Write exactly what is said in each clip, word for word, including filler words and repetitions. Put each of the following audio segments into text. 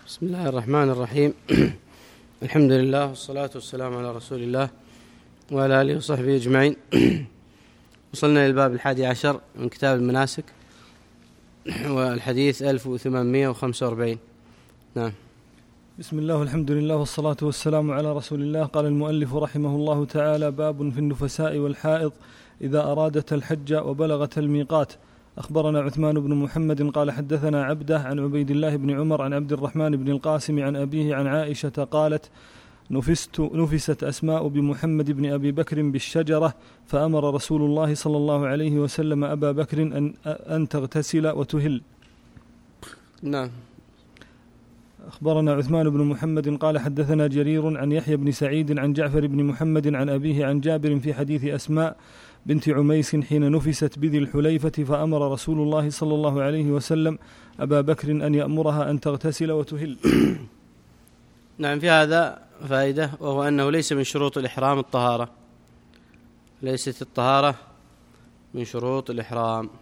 بسم الله الرحمن الرحيم. الحمد لله والصلاة والسلام على رسول الله وعلى آله وصحبه أجمعين. وصلنا إلى الباب الحادي عشر من كتاب المناسك والحديث ألف وثمانمائة وخمسة وأربعين. نعم. بسم الله والحمد لله والصلاة والسلام على رسول الله. قال المؤلف رحمه الله تعالى: باب في النفساء والحائض إذا أرادت الحج وبلغت الميقات. أخبرنا عثمان بن محمد قال حدثنا عبده عن عبيد الله بن عمر عن عبد الرحمن بن القاسم عن أبيه عن عائشة قالت: نفست نفست أسماء بمحمد بن أبي بكر بالشجرة، فأمر رسول الله صلى الله عليه وسلم أبا بكر أن, أن تغتسل وتهل. نعم. أخبرنا عثمان بن محمد قال حدثنا جرير عن يحيى بن سعيد عن جعفر بن محمد عن أبيه عن جابر في حديث أسماء بنت عميس حين نفست بذي الحليفة، فأمر رسول الله صلى الله عليه وسلم أبا بكر أن يأمرها أن تغتسل وتهل. نعم. في هذا فائدة، وهو أنه ليس من شروط الإحرام الطهارة، ليست الطهارة من شروط الإحرام.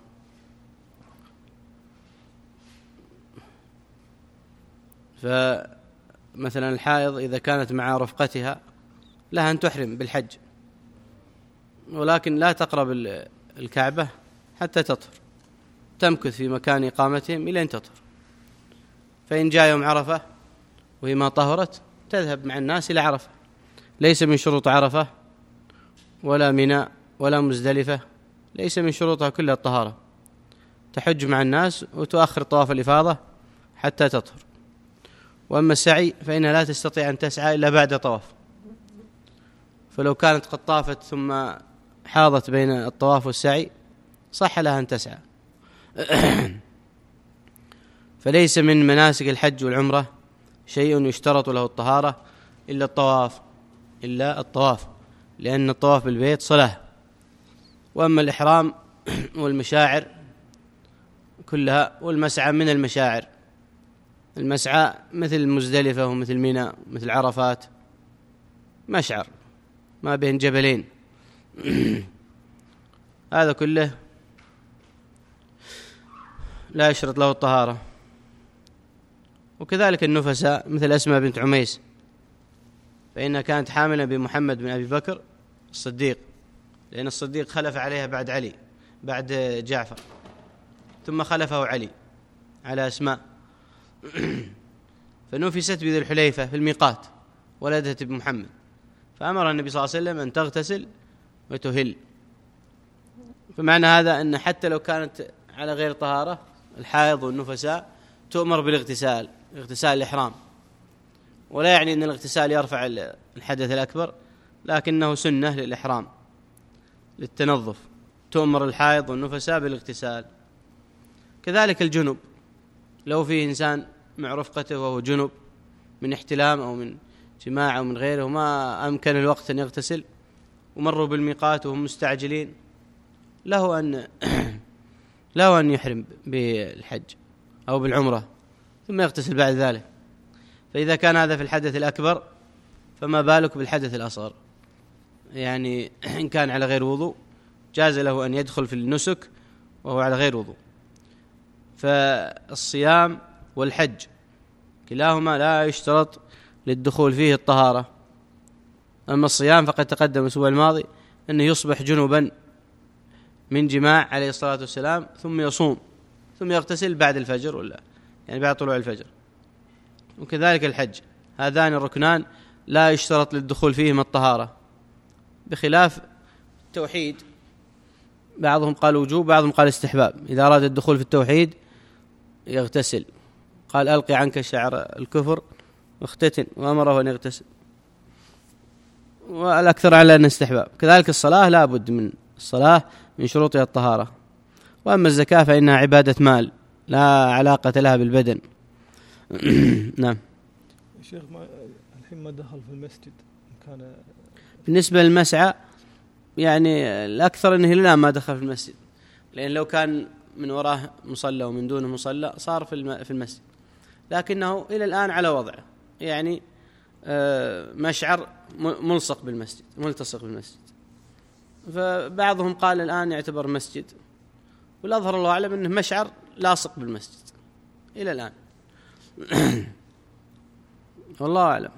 فمثلا الحائض إذا كانت مع رفقتها لها أن تحرم بالحج، ولكن لا تقرب الكعبة حتى تطهر، تمكث في مكان إقامتهم إلى أن تطهر. فإن جاء يوم عرفة وهي ما طهرت تذهب مع الناس إلى عرفة. ليس من شروط عرفة ولا منى ولا مزدلفة، ليس من شروطها كلها الطهارة. تحج مع الناس وتؤخر طواف الإفاضة حتى تطهر. وأما السعي فإنها لا تستطيع أن تسعى إلا بعد طواف، فلو كانت قد طافت ثم حاضت بين الطواف والسعي صح لها أن تسعى. فليس من مناسك الحج والعمرة شيء يشترط له الطهارة إلا الطواف إلا الطواف لأن الطواف بالبيت صلاة. وأما الإحرام والمشاعر كلها، والمسعى من المشاعر، المسعى مثل مزدلفة ومثل منى ومثل عرفات، مشعر ما بين جبلين. هذا كله لا يشترط له الطهارة. وكذلك النفساء مثل أسماء بنت عميس، فإنها كانت حاملا بمحمد بن أبي بكر الصديق، لأن الصديق خلف عليها بعد علي بعد جعفر، ثم خلفه علي على أسماء. فنفست بذي الحليفة في الميقات، ولدت بمحمد، فأمر النبي صلى الله عليه وسلم أن تغتسل وتهل. فمعنى هذا أن حتى لو كانت على غير طهارة، الحائض والنفساء تؤمر بالاغتسال، اغتسال الإحرام. ولا يعني أن الاغتسال يرفع الحدث الأكبر، لكنه سنة للإحرام للتنظف. تؤمر الحائض والنفساء بالاغتسال. كذلك الجنب، لو فيه إنسان مع رفقته وهو جنب من احتلام أو من جماع أو من غيره وما أمكن الوقت أن يغتسل، ومروا بالميقات وهم مستعجلين، له أن له أن يحرم بالحج أو بالعمرة ثم يغتسل بعد ذلك. فإذا كان هذا في الحدث الأكبر فما بالك بالحدث الأصغر. يعني إن كان على غير وضوء جاز له أن يدخل في النسك وهو على غير وضوء. فالصيام والحج كلاهما لا يشترط للدخول فيه الطهارة. أما الصيام فقد تقدم الأسبوع الماضي أنه يصبح جنبا من جماع عليه الصلاة والسلام، ثم يصوم ثم يغتسل بعد الفجر ولا يعني بعد طلوع الفجر. وكذلك الحج، هذان الركنان لا يشترط للدخول فيهما الطهارة، بخلاف التوحيد، بعضهم قال وجوب بعضهم قال استحباب. إذا أراد الدخول في التوحيد يغتسل، قال ألقي عنك شعر الكفر واختتن، وأمره أن يغتسل. والأكثر على أن استحباب. كذلك الصلاة لا بد من الصلاة من شروطها الطهارة. وأما الزكاة فإنها عبادة مال لا علاقة لها بالبدن. نعم. الشيخ الحين ما دخل في المسجد كان بالنسبة للمسعى يعني الأكثر أنه لا ما دخل في المسجد، لأن لو كان من وراه مصلى ومن دونه مصلى صار في المسجد، لكنه إلى الآن على وضعه، يعني مشعر ملصق بالمسجد ملتصق بالمسجد. فبعضهم قال الآن يعتبر مسجد، والأظهر الله أعلم أنه مشعر لاصق بالمسجد إلى الآن. والله أعلم.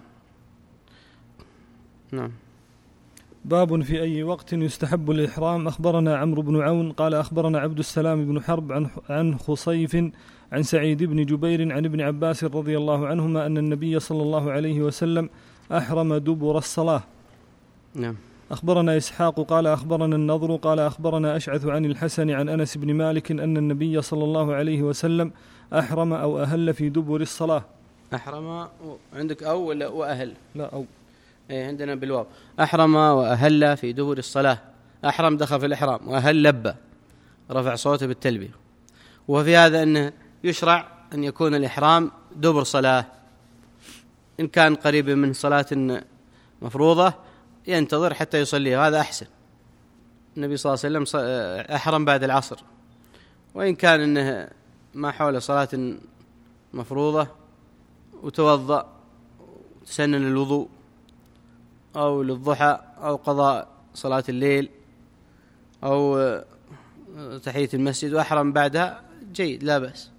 نعم. باب في أي وقت يستحب الإحرام. أخبرنا عمرو بن عون قال أخبرنا عبد السلام بن حرب عن عن خصيف عن سعيد بن جبير عن ابن عباس رضي الله عنهما أن النبي صلى الله عليه وسلم أحرم دبر الصلاة. نعم. أخبرنا إسحاق قال أخبرنا النضر قال أخبرنا أشعث عن الحسن عن أنس بن مالك أن النبي صلى الله عليه وسلم أحرم أو أهل في دبر الصلاة. أحرم عندك أو ولا وأهل؟ لا أو. إيه عندنا بالواو. أحرم وأهل في دبر الصلاة. أحرم دخل في الإحرام، وأهل لبى رفع صوته بالتلبية. وفي هذا أنه يشرع أن يكون الإحرام دبر صلاة، إن كان قريب من صلاة مفروضة ينتظر حتى يصليها، هذا أحسن. النبي صلى الله عليه وسلم أحرم بعد العصر، وإن كان أنه ما حول صلاة مفروضة وتوضأ وتسنن الوضوء أو للضحى أو قضاء صلاة الليل أو تحية المسجد وأحرم بعدها جيد لا بأس.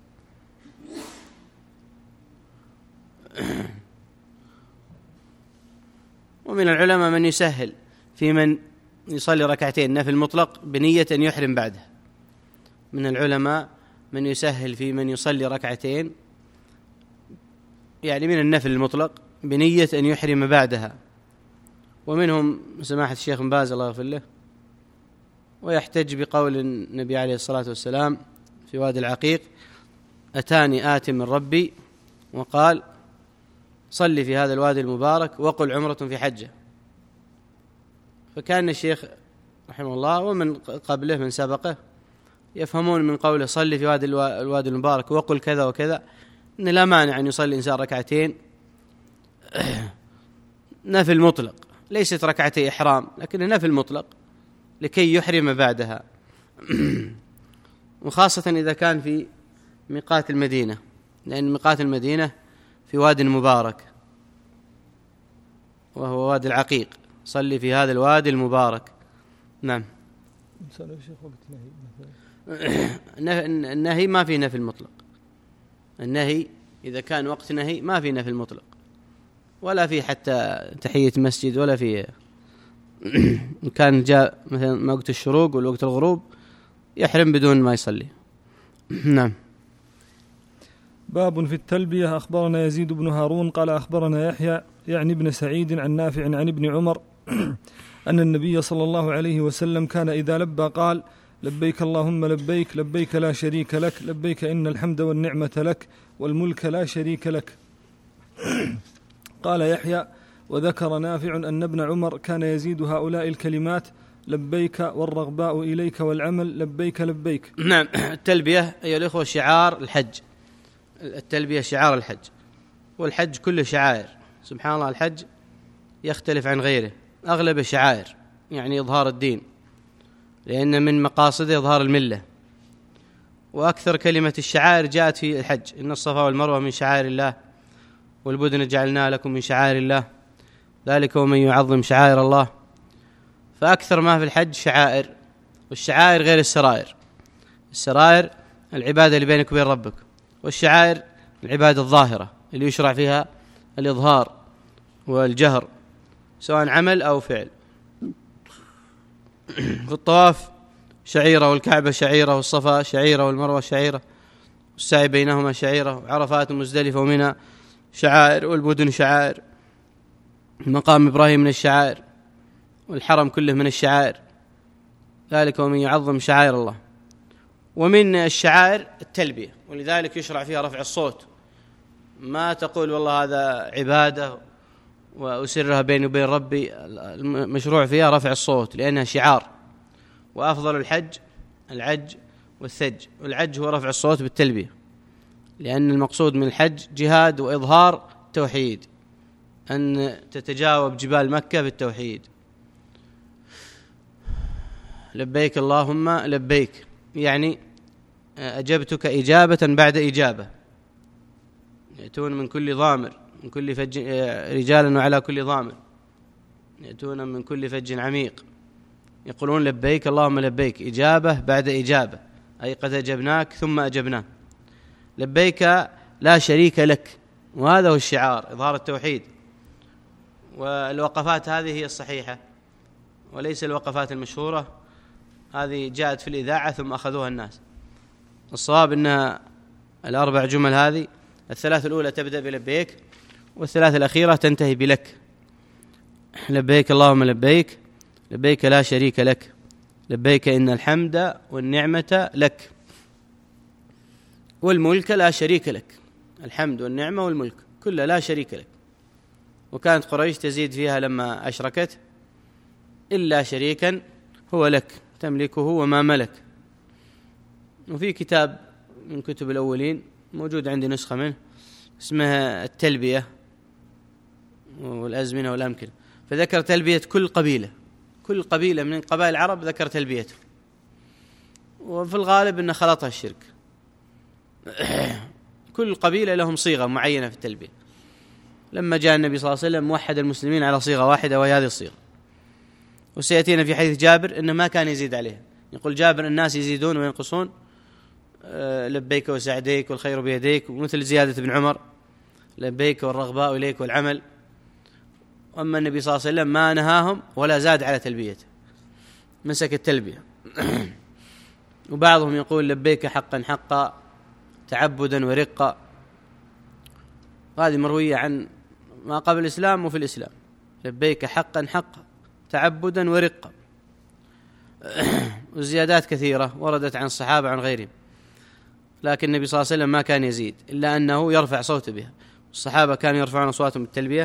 ومن العلماء من يسهل في من يصلي ركعتين نفل مطلق بنية أن يحرم بعدها. من العلماء من يسهل في من يصلي ركعتين يعني من النفل المطلق بنية أن يحرم بعدها، ومنهم سماحة الشيخ بن باز الله يغفر له، ويحتج بقول النبي عليه الصلاة والسلام في وادي العقيق: أتاني آت من ربي وقال صلي في هذا الوادي المبارك وقل عمرة في حجة. فكان الشيخ رحمه الله ومن قبله من سبقه يفهمون من قوله صلي في وادي الوادي المبارك وقل كذا وكذا إن لا مانع أن يصلي الإنسان ركعتين نفل مطلق، ليست ركعتي إحرام لكن نفل مطلق لكي يحرم بعدها. وخاصة إذا كان في ميقات المدينة، لأن ميقات المدينة في وادي مبارك وهو وادي العقيق، صلي في هذا الوادي المبارك. نعم. النهي ما في نفي المطلق، النهي إذا كان وقت نهي ما في نفي المطلق، ولا في حتى تحية مسجد، ولا في إن كان جاء مثلا وقت الشروق والوقت الغروب يحرم بدون ما يصلي. نعم. باب في التلبية. أخبرنا يزيد بن هارون قال أخبرنا يحيى يعني ابن سعيد عن نافع عن ابن عمر أن النبي صلى الله عليه وسلم كان إذا لبى قال: لبيك اللهم لبيك، لبيك لا شريك لك، لبيك إن الحمد والنعمة لك والملك لا شريك لك. قال يحيى: وذكر نافع أن ابن عمر كان يزيد هؤلاء الكلمات: لبيك والرغباء إليك والعمل لبيك لبيك. نعم. التلبية أيها الأخوة شعار الحج، التلبية شعار الحج، والحج كله شعائر. سبحان الله، الحج يختلف عن غيره، أغلب شعائر يعني إظهار الدين، لأن من مقاصده إظهار الملة، وأكثر كلمة الشعائر جاءت في الحج: إن الصفا والمروة من شعائر الله والبدن جعلناها لكم من شعائر الله ذلك ومن يعظم شعائر الله. فأكثر ما في الحج شعائر، والشعائر غير السرائر. السرائر العبادة اللي بينك وبين ربك، والشعائر العبادة الظاهرة اللي يشرع فيها الإظهار والجهر سواء عمل أو فعل. في الطواف شعيرة، والكعبة شعيرة، والصفا شعيرة، والمروة شعيرة، والسعي بينهما شعيرة، وعرفات ومزدلفة ومنى شعائر، والبدن شعائر، مقام إبراهيم من الشعائر، والحرم كله من الشعائر ذلك ومن يعظم شعائر الله. ومن الشعائر التلبية، ولذلك يشرع فيها رفع الصوت، ما تقول والله هذا عبادة وأسرها بيني وبين ربي، المشروع فيها رفع الصوت لأنها شعار. وأفضل الحج العج والثج، والعج هو رفع الصوت بالتلبية، لأن المقصود من الحج جهاد وإظهار توحيد، أن تتجاوب جبال مكة بالتوحيد. لبيك اللهم لبيك يعني أجبتك إجابة بعد إجابة. يأتون من كل ضامر، من كل فج رجالا وعلى كل ضامر، يأتون من كل فج عميق، يقولون لبيك اللهم لبيك، إجابة بعد إجابة، أي قد أجبناك ثم أجبناك. لبيك لا شريك لك، وهذا هو الشعار، إظهار التوحيد. والوقفات هذه هي الصحيحة، وليس الوقفات المشهورة هذه جاءت في الإذاعة ثم أخذوها الناس. الصواب أن الأربع جمل هذه الثلاث الأولى تبدأ بلبيك، والثلاث الأخيرة تنتهي بلك. لبيك اللهم لبيك، لبيك لا شريك لك، لبيك إن الحمد والنعمة لك، والملك لا شريك لك. الحمد والنعمة والملك كلها لا شريك لك. وكانت قريش تزيد فيها لما أشركت: إلا شريكا هو لك تملكه وما ملك. وفي كتاب من كتب الأولين موجود عندي نسخة منه اسمها التلبية والأزمنة والأمكنة، فذكر تلبية كل قبيلة، كل قبيلة من قبائل العرب ذكر تلبيته، وفي الغالب أنه خلطها الشرك. كل قبيلة لهم صيغة معينة في التلبية. لما جاء النبي صلى الله عليه وسلم موحد المسلمين على صيغة واحدة وهي هذه الصيغة. وسيأتينا في حديث جابر أنه ما كان يزيد عليها. يقول جابر: الناس يزيدون وينقصون، لبيك وسعديك والخير بيديك، ومثل زيادة ابن عمر: لبيك والرغباء إليك والعمل. أما النبي صلى الله عليه وسلم ما نهاهم ولا زاد على تلبيته، مسك التلبية. وبعضهم يقول: لبيك حقا حقا تعبدا ورقا. هذه مروية عن ما قبل الإسلام وفي الإسلام: لبيك حقا حقا تعبدا ورقا. والزيادات كثيرة وردت عن الصحابة عن غيرهم، لكن النبي صلى الله عليه وسلم ما كان يزيد إلا أنه يرفع صوته بها. الصحابة كانوا يرفعون أصواتهم بالتلبية،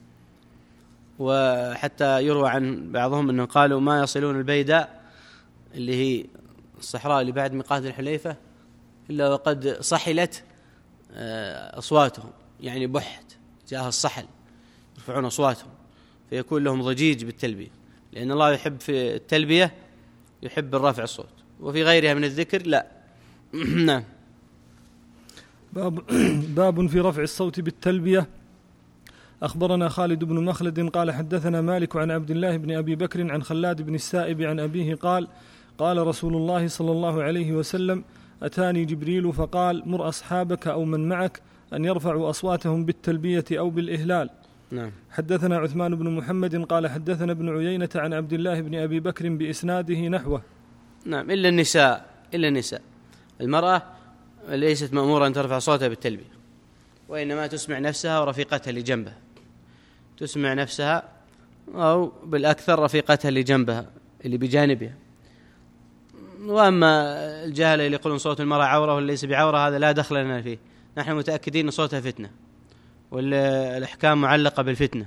وحتى يروى عن بعضهم أنهم قالوا: ما يصلون البيداء اللي هي الصحراء اللي بعد ميقات الحليفة إلا وقد صحلت أصواتهم، يعني بحت جاءها الصحل، يرفعون أصواتهم فيكون لهم ضجيج بالتلبية، لأن الله يحب في التلبية يحب الرفع الصوت، وفي غيرها من الذكر لا. نعم. باب, باب في رفع الصوت بالتلبية. أخبرنا خالد بن مخلد قال حدثنا مالك عن عبد الله بن أبي بكر عن خلاد بن السائب عن أبيه قال: قال رسول الله صلى الله عليه وسلم: أتاني جبريل فقال: مر أصحابك أو من معك أن يرفعوا أصواتهم بالتلبية أو بالإهلال. نعم. حدثنا عثمان بن محمد قال حدثنا ابن عيينة عن عبد الله بن أبي بكر بإسناده نحوه. نعم. إلا النساء، إلا النساء المرأة ليست مأمورة أن ترفع صوتها بالتلبية، وإنما تسمع نفسها ورفيقتها اللي جنبها، تسمع نفسها أو بالأكثر رفيقتها اللي جنبها اللي بجانبها. وأما الجهلة اللي يقولون صوت المرأة عورة وليس بعورة، هذا لا دخل لنا فيه. نحن متأكدين أن صوتها فتنة، والأحكام معلقة بالفتنة.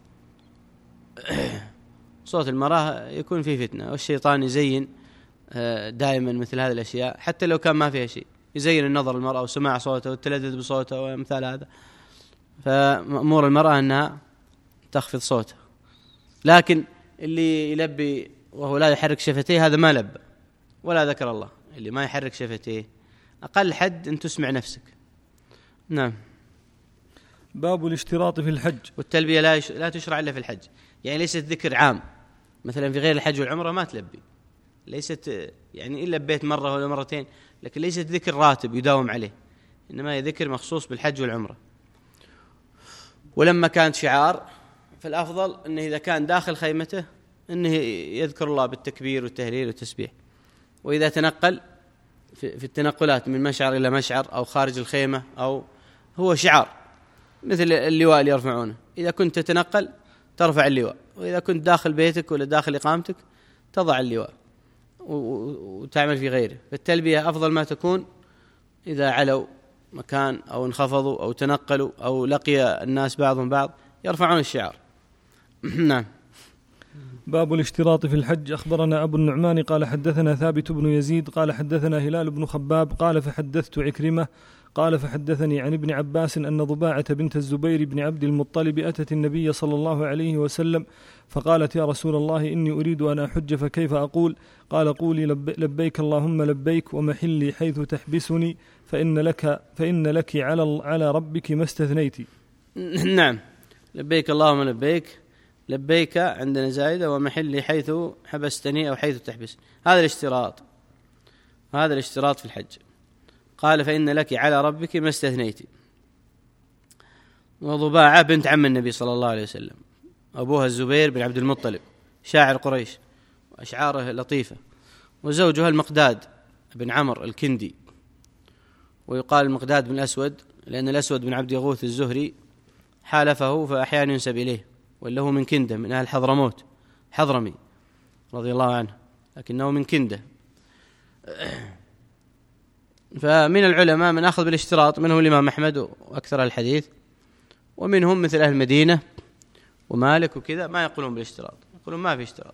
صوت المرأة يكون فيه فتنة، والشيطان يزين دائما مثل هذه الأشياء حتى لو كان ما فيها شيء، يزين النظر المرأة وسماع صوتها والتلذذ بصوتها ومثال هذا. فمأمور المرأة أنها تخفض صوتها، لكن اللي يلبي وهو لا يحرك شفتيه هذا ما لبى ولا ذكر الله. اللي ما يحرك شفتيه أقل حد أن تسمع نفسك. نعم. باب الاشتراط في الحج. والتلبية لا لا تشرع إلا في الحج، يعني ليست ذكر عام. مثلا في غير الحج والعمرة ما تلبي، ليست يعني إلا ببيت مرة ولا مرتين، لكن ليست ذكر راتب يداوم عليه، إنما هي ذكر مخصوص بالحج والعمرة. ولما كانت شعار فالأفضل أنه إذا كان داخل خيمته أنه يذكر الله بالتكبير والتهليل والتسبيح. وإذا تنقل في التنقلات من مشعر إلى مشعر أو خارج الخيمة أو هو شعار مثل اللواء اللي يرفعونه، إذا كنت تتنقل ترفع اللواء، وإذا كنت داخل بيتك ولا داخل إقامتك تضع اللواء وتعمل في غيره. فالتلبية أفضل ما تكون إذا علوا مكان أو انخفضوا أو تنقلوا أو لقي الناس بعضهم بعض يرفعون الشعار. نعم. باب الاشتراط في الحج. أخبرنا أبو النعمان قال حدثنا ثابت بن يزيد قال حدثنا هلال بن خباب قال فحدثت عكرمة قال فحدثني عن ابن عباس أن ضباعة بنت الزبير بن عبد المطلب أتت النبي صلى الله عليه وسلم فقالت: يا رسول الله إني أريد أن أحج فكيف أقول؟ قال: قولي لبيك اللهم لبيك ومحلي حيث تحبسني فإن لك, فإن لك على, على ربك ما استثنيت. نعم. لبيك اللهم لبيك، لبيك عندنا زائدة، ومحلي حيث حبستني أو حيث تحبس. هذا الاشتراط، هذا الاشتراط في الحج. قال: فإن لك على ربك ما استثنيت. وضباعة بنت عم النبي صلى الله عليه وسلم، أبوها الزبير بن عبد المطلب شاعر قريش وأشعاره لطيفة، وزوجها المقداد بن عمرو الكندي، ويقال المقداد بن الأسود لأن الأسود بن عبد يغوث الزهري حالفه فأحيانا ينسب إليه، وله من كندة من أهل حضرموت حضرمي رضي الله عنه، لكنه من كندة. فمن العلماء من أخذ بالاشتراط، منهم الإمام أحمد وأكثر الحديث، ومنهم مثل أهل المدينة ومالك وكذا ما يقولون بالاشتراط، يقولون ما في اشتراط،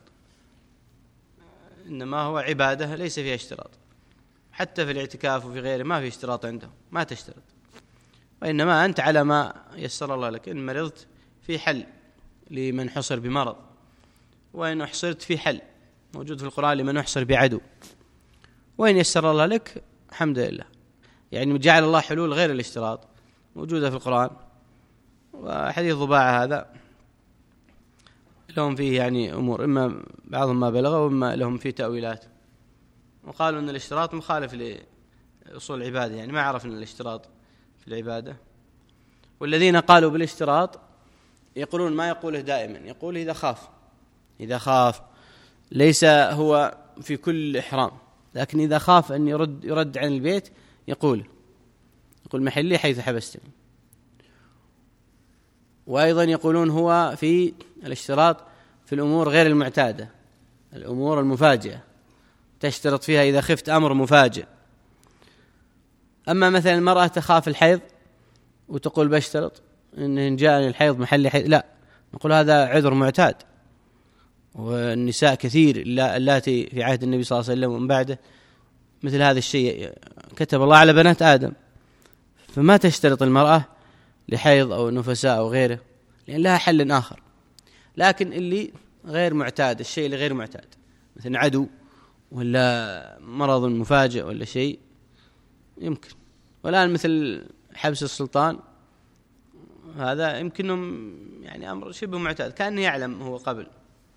إنما هو عبادة ليس فيها اشتراط. حتى في الاعتكاف وفي غيره ما في اشتراط عندهم، ما تشترط، وإنما أنت على ما يسر الله لك. إن مرضت في حل لمن حصر بمرض، وإن أحصرت في حل موجود في القرآن لمن أحصر بعدو، وإن يسر الله لك الحمد لله. يعني جعل الله حلول غير الاشتراط موجودة في القرآن. وحديث ضباعة هذا لهم فيه يعني أمور، إما بعضهم ما بلغ وإما لهم فيه تأويلات، وقالوا أن الاشتراط مخالف لأصول العبادة، يعني ما عرف أن الاشتراط في العبادة. والذين قالوا بالاشتراط يقولون ما يقوله دائما، يقول إذا خاف، إذا خاف ليس هو في كل إحرام، لكن إذا خاف أن يرد, يرد عن البيت يقول يقول محلي حيث حبستني. وأيضا يقولون هو في الاشتراط في الأمور غير المعتادة، الأمور المفاجئة تشترط فيها إذا خفت أمر مفاجئ. أما مثلا المرأة تخاف الحيض وتقول بشترط إن جاءني الحيض محل حيض، لا، نقول هذا عذر معتاد. والنساء كثير اللاتي في عهد النبي صلى الله عليه وسلم ومن بعده مثل هذا الشيء كتب الله على بنات آدم، فما تشترط المرأة لحيض أو نفساء أو غيره، لأن لها حل آخر. لكن اللي غير معتاد، الشيء اللي غير معتاد مثل عدو ولا مرض مفاجئ ولا شيء يمكن. والآن مثل حبس السلطان هذا يمكنهم يعني أمر شبه معتاد، كأنه يعلم هو قبل،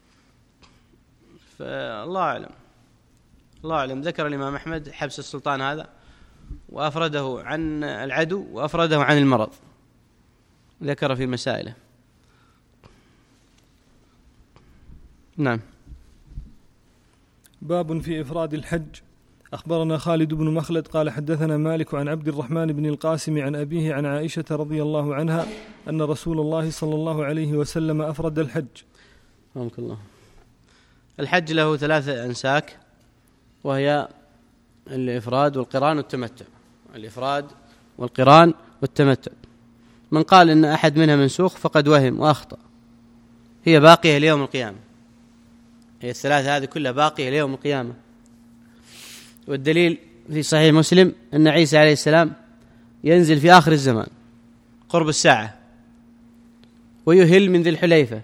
فالله أعلم. الله أعلم. ذكر الإمام أحمد حبس السلطان هذا وأفرده عن العدو وأفرده عن المرض، ذكر في مسائله. نعم. باب في إفراد الحج. أخبرنا خالد بن مخلد قال حدثنا مالك عن عبد الرحمن بن القاسم عن أبيه عن عائشة رضي الله عنها أن رسول الله صلى الله عليه وسلم أفرد الحج. رحمك الله. الحج له ثلاثة أنساك، وهي الإفراد والقران والتمتع. الإفراد والقران والتمتع، من قال إن أحد منها منسوخ فقد وهم وأخطأ، هي باقية ليوم القيامة، هي الثلاثة هذه كلها باقية ليوم القيامة. والدليل في صحيح مسلم أن عيسى عليه السلام ينزل في آخر الزمان قرب الساعة ويهل من ذي الحليفة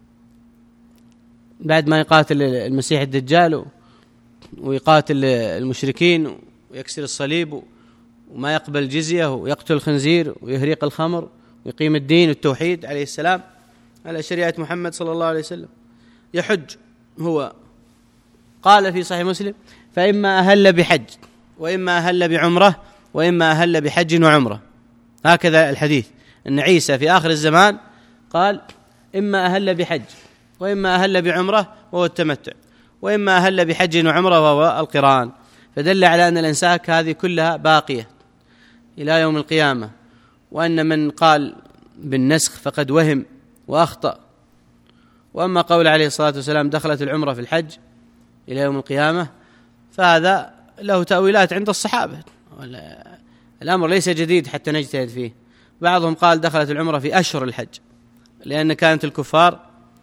بعد ما يقاتل المسيح الدجال ويقاتل المشركين ويكسر الصليب وما يقبل الجزية ويقتل الخنزير ويهريق الخمر ويقيم الدين والتوحيد عليه السلام على شريعة محمد صلى الله عليه وسلم. يحج هو، قال في صحيح مسلم فإما أهل بحج وإما أهل بعمرة وإما أهل بحج وعمرة، هكذا الحديث أن عيسى في آخر الزمان قال إما أهل بحج وإما أهل بعمرة وهو التمتع، وإما أهل بحج وعمرة وهو القران، فدل على أن الأنساك هذه كلها باقية إلى يوم القيامة. وأن من قال بالنسخ فقد وهم وأخطأ. وأما قول عليه الصلاة والسلام دخلت العمرة في الحج إلى يوم القيامة فهذا له تأويلات عند الصحابة، الأمر ليس جديد حتى نجتهد فيه. بعضهم قال دخلت العمرة في أشهر الحج، لأن كانت الكفار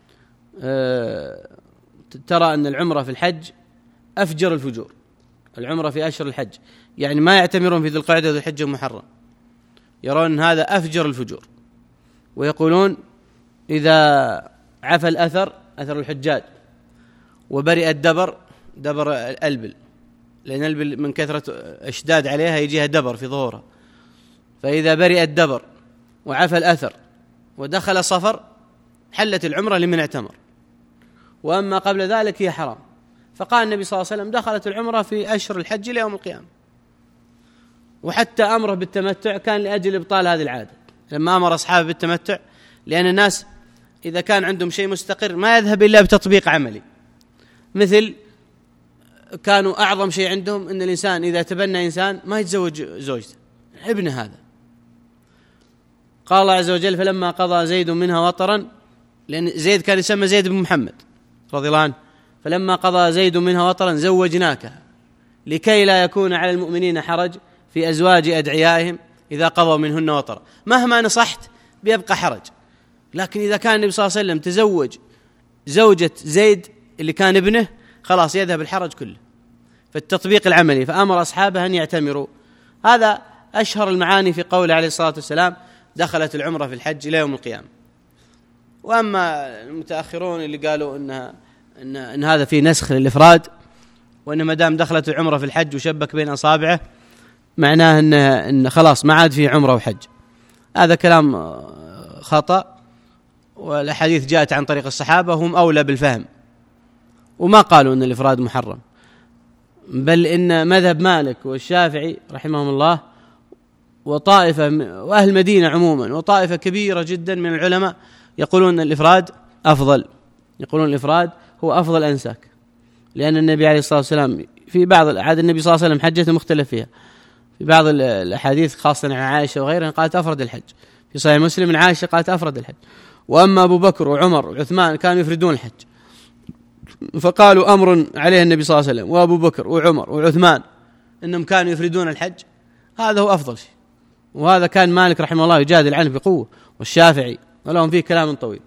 ترى أن العمرة في الحج أفجر الفجور، العمرة في أشهر الحج يعني ما يعتمرون في ذي القعدة وذي الحج المحرم، يرون هذا أفجر الفجور، ويقولون إذا عفى الأثر أثر الحجاج وبرئ الدبر دبر الألبل، لأن الألبل من كثرة اشداد عليها يجيها دبر في ظهورها، فإذا برئ الدبر وعفى الأثر ودخل صفر حلت العمرة لمن اعتمر، وأما قبل ذلك هي حرام. فقال النبي صلى الله عليه وسلم دخلت العمرة في أشهر الحج ليوم القيامة. وحتى أمره بالتمتع كان لأجل إبطال هذه العادة، لما أمر أصحابه بالتمتع، لأن الناس إذا كان عندهم شيء مستقر ما يذهب إلا بتطبيق عملي. مثل كانوا أعظم شيء عندهم أن الإنسان إذا تبنى إنسان ما يتزوج زوجته، ابنه هذا. قال الله عز وجل: فلما قضى زيد منها وطرا، لأن زيد كان يسمى زيد بن محمد رضي الله عنه، فلما قضى زيد منها وطرا زوجناكها لكي لا يكون على المؤمنين حرج في أزواج أدعيائهم إذا قضوا منهن وطرا. مهما نصحت بيبقى حرج، لكن إذا كان النبي صلى الله عليه وسلم تزوج زوجة زيد اللي كان ابنه خلاص يذهب الحرج كله. فالتطبيق العملي، فأمر أصحابه أن يعتمروا. هذا أشهر المعاني في قوله عليه الصلاة والسلام: دخلت العمرة في الحج إلى يوم القيامة. وأما المتأخرون اللي قالوا إنها إن, إن هذا في نسخ للإفراد، وإن ما دام دخلت العمرة في الحج وشبك بين أصابعه معناه إن, إن خلاص ما عاد في عمرة وحج، هذا كلام خطأ. والأحاديث جاءت عن طريق الصحابة، هم أولى بالفهم، وما قالوا إن الإفراد محرم، بل إن مذهب مالك والشافعي رحمهم الله وطائفة وأهل المدينة عموما وطائفة كبيرة جدا من العلماء يقولون أن الإفراد أفضل، يقولون الإفراد هو أفضل أنساك، لأن النبي عليه الصلاة والسلام في بعض الأحاديث النبي صلى الله عليه وسلم حجته مختلف فيها، في بعض الأحاديث خاصة عن عائشة وغيرها قالت أفرد الحج، في صحيح مسلم من عائشة قالت أفرد الحج. وأما أبو بكر وعمر وعثمان كانوا يفردون الحج، فقالوا أمر عليه النبي صلى الله عليه وسلم وأبو بكر وعمر وعثمان إنهم كانوا يفردون الحج، هذا هو أفضل شيء. وهذا كان مالك رحمه الله يجادل عنه بقوة، والشافعي ولهم فيه كلام طويل.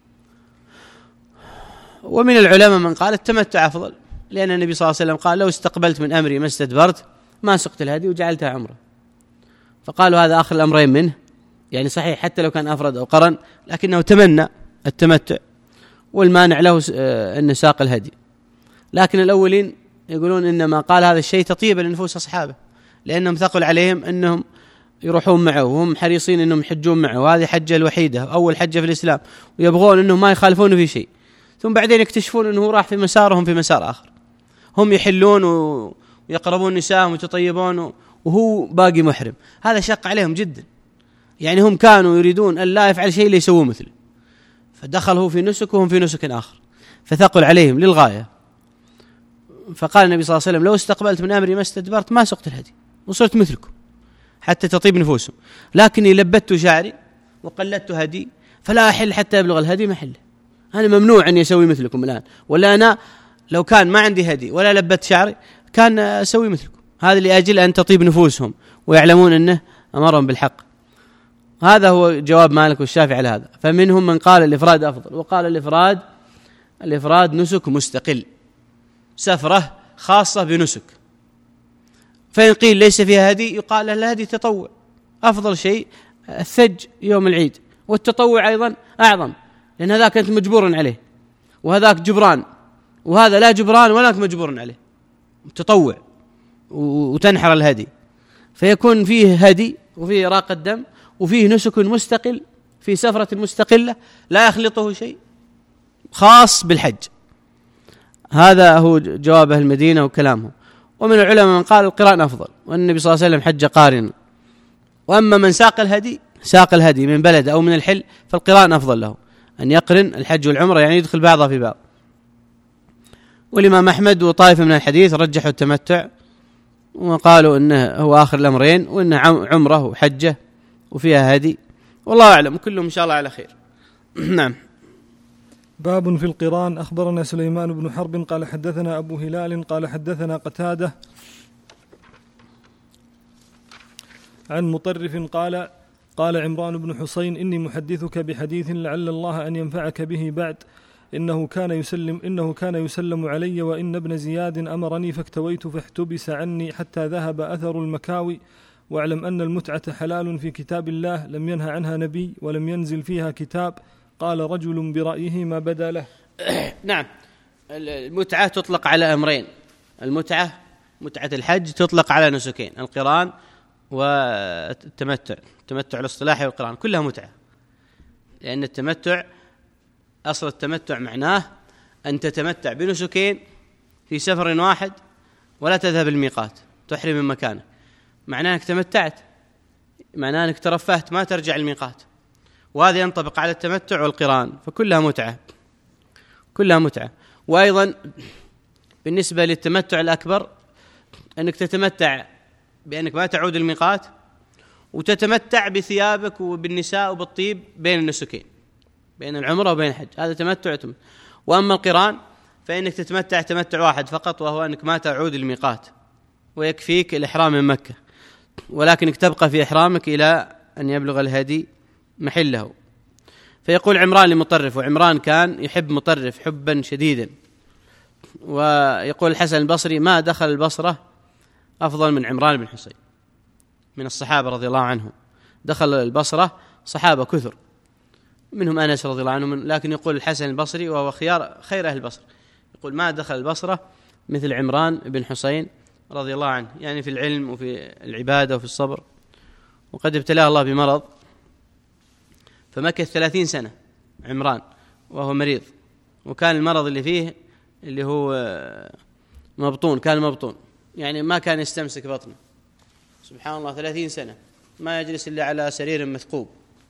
ومن العلماء من قال التمتع أفضل، لأن النبي صلى الله عليه وسلم قال: لو استقبلت من أمري ما استدبرت ما سقت الهدي وجعلتها عمرة. فقالوا هذا آخر الأمرين منه، يعني صحيح حتى لو كان أفرد أو قرن لكنه تمنى التمتع، والمانع له أن ساق الهدي. لكن الأولين يقولون إنما قال هذا الشيء تطيبا لنفوس أصحابه، لأنهم ثقل عليهم أنهم يروحون معه وهم حريصين أنهم يحجون معه، وهذه حجة الوحيدة أول حجة في الإسلام، ويبغون أنهم ما يخالفونه في شيء، ثم بعدين يكتشفون أنه راح في مسارهم في مسار آخر، هم يحلون ويقربون نساءهم ويتطيبون وهو باقي محرم. هذا شق عليهم جدا، يعني هم كانوا يريدون أن لا يفعل شيء ليسووا مثله، فدخلوا في نسك وهم في نسك آخر، فثقل عليهم للغاية. فقال النبي صلى الله عليه وسلم: لو استقبلت من أمري ما استدبرت ما سقت الهدي وصرت مثلكم حتى تطيب نفوسهم، لكني لبت شعري وقلدت هدي فلا أحل حتى يبلغ الهدي محله. أنا ممنوع أن يسوي مثلكم الآن، ولا أنا لو كان ما عندي هدي ولا لبت شعري كان أسوي مثلكم، هذا لأجل أن تطيب نفوسهم ويعلمون أنه أمرهم بالحق. هذا هو جواب مالك والشافعي على هذا. فمنهم من قال الإفراد أفضل، وقال الإفراد الإفراد نسك مستقل، سفرة خاصة بنسك. فإن قيل ليس فيها هدي يقال الهدي تطوع، أفضل شيء الثج يوم العيد، والتطوع أيضا أعظم، لأن هذاك أنت مجبور عليه وهذاك جبران، وهذا لا جبران ولاك مجبور عليه، تطوع وتنحر الهدي، فيكون فيه هدي وفيه إراقة دم وفيه نسك مستقل في سفرة مستقلة لا يخلطه شيء خاص بالحج. هذا هو جواب أهل المدينة وكلامهم. ومن العلماء من قال القران أفضل، والنبي صلى الله عليه وسلم حج قارنا. وأما من ساق الهدي ساق الهدي من بلد أو من الحل فالقران أفضل له، أن يقرن الحج والعمرة، يعني يدخل بعضها في بعض. والإمام أحمد وطائفة من الحديث رجحوا التمتع وقالوا إنه هو آخر الأمرين، وإنه عمره وحجة وفيها هدي، والله أعلم، كلهم إن شاء الله على خير. نعم. باب في القران. أخبرنا سليمان بن حرب قال حدثنا أبو هلال قال حدثنا قتادة عن مطرف قال قال عمران بن حسين: إني محدثك بحديث لعل الله أن ينفعك به بعد، إنه كان يسلم إنه كان يسلم علي، وإن ابن زياد أمرني فاكتويت فاحتبس عني حتى ذهب أثر المكاوي، واعلم أن المتعة حلال في كتاب الله لم ينهى عنها نبي ولم ينزل فيها كتاب. قال رجل برأيه ما بدا له. نعم. المتعة تطلق على أمرين، المتعة متعة الحج تطلق على نسكين، القران والتمتع، التمتع الاصطلاحي والقران كلها متعة، لأن التمتع أصل التمتع معناه أن تتمتع بنسكين في سفر واحد ولا تذهب الميقات، تحرم من مكانه، معناه أنك تمتعت. معناه أنك ترفهت ما ترجع الميقات، وهذا ينطبق على التمتع والقران، فكلها متعة كلها متعة. وأيضا بالنسبة للتمتع الأكبر أنك تتمتع بأنك ما تعود الميقات، وتتمتع بثيابك وبالنساء وبالطيب بين النسكين، بين العمرة وبين الحج، هذا تمتع. وأما القران فإنك تتمتع تمتع واحد فقط، وهو أنك ما تعود الميقات ويكفيك الإحرام من مكة، ولكنك تبقى في إحرامك إلى أن يبلغ الهدي محله. فيقول عمران لمطرف، وعمران كان يحب مطرف حبا شديدا. ويقول الحسن البصري: ما دخل البصرة أفضل من عمران بن حسين من الصحابة رضي الله عنهم. دخل البصرة صحابة كثر، منهم أنس رضي الله عنه، لكن يقول الحسن البصري وهو خيار خير أهل البصرة، يقول: ما دخل البصرة مثل عمران بن حسين رضي الله عنه، يعني في العلم وفي العبادة وفي الصبر. وقد ابتلاه الله بمرض فمكث ثلاثين سنة عمران وهو مريض، وكان المرض اللي فيه اللي هو مبطون، كان مبطون يعني ما كان يستمسك بطنه، سبحان الله، ثلاثين سنة ما يجلس إلا على سرير مثقوب،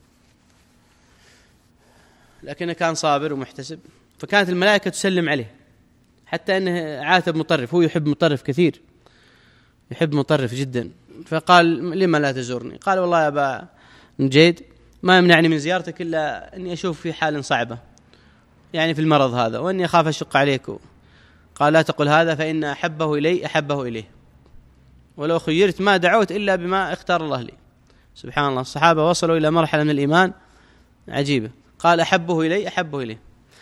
لكنه كان صابر ومحتسب. فكانت الملائكة تسلم عليه، حتى أنه عاتب مطرف، هو يحب مطرف كثير، يحب مطرف جدا. فقال: لما لا تزورني؟ قال: والله يا أبا نجيد ما يمنعني من زيارتك إلا أني أشوف في حال صعبة، يعني في المرض هذا، وأني أخاف أشق عليك. قال: لا تقل هذا، فإن أحبه إلي أحبه إليه، ولو خيرت ما دعوت إلا بما اختار الله لي. سبحان الله، الصحابة وصلوا إلى مرحلة من الإيمان عجيبة. قال: أحبه إلي أحبه إليه.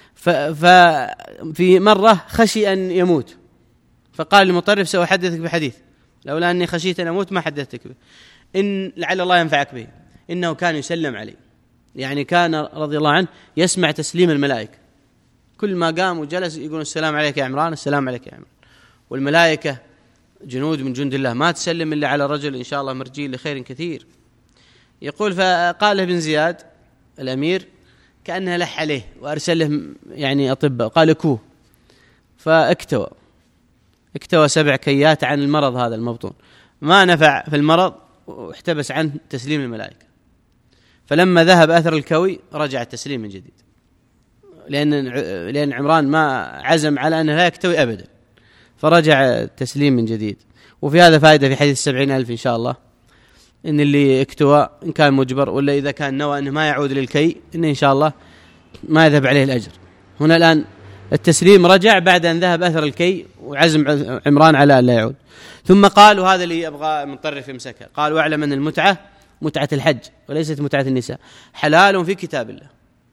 ففي مرة خشي أن يموت، فقال لمطرف: سأحدثك بحديث، لولا أني خشيت أن أموت ما حدثتك به، إن لعل الله ينفعك به. إنه كان يسلم عليه، يعني كان رضي الله عنه يسمع تسليم الملائكة، كل ما قام وجلس يقول: السلام عليك يا عمران، السلام عليك يا عمران. والملائكة جنود من جند الله، ما تسلم إلا على رجل إن شاء الله مرجي لخير كثير. يقول: فقال ابن زياد الأمير كأنها لح عليه وأرسل له يعني أطباء، قال: اكوه. فاكتوى اكتوى سبع كيات عن المرض هذا المبطون، ما نفع في المرض، واحتبس عنه تسليم الملائكة. فلما ذهب أثر الكوي رجع التسليم من جديد، لأن لأن عمران ما عزم على أنه لا يكتوي أبدا، فرجع التسليم من جديد. وفي هذا فائدة في حديث السبعين ألف إن شاء الله، إن اللي اكتوى إن كان مجبر ولا إذا كان نوى أنه ما يعود للكي، إن إن شاء الله ما يذهب عليه الأجر. هنا الآن التسليم رجع بعد أن ذهب أثر الكي وعزم عمران على أن لا يعود. ثم قال، وهذا اللي أبغى مطرف يمسكه، قال: واعلم أن المتعة متعة الحج وليست متعة النساء، حلال في كتاب الله،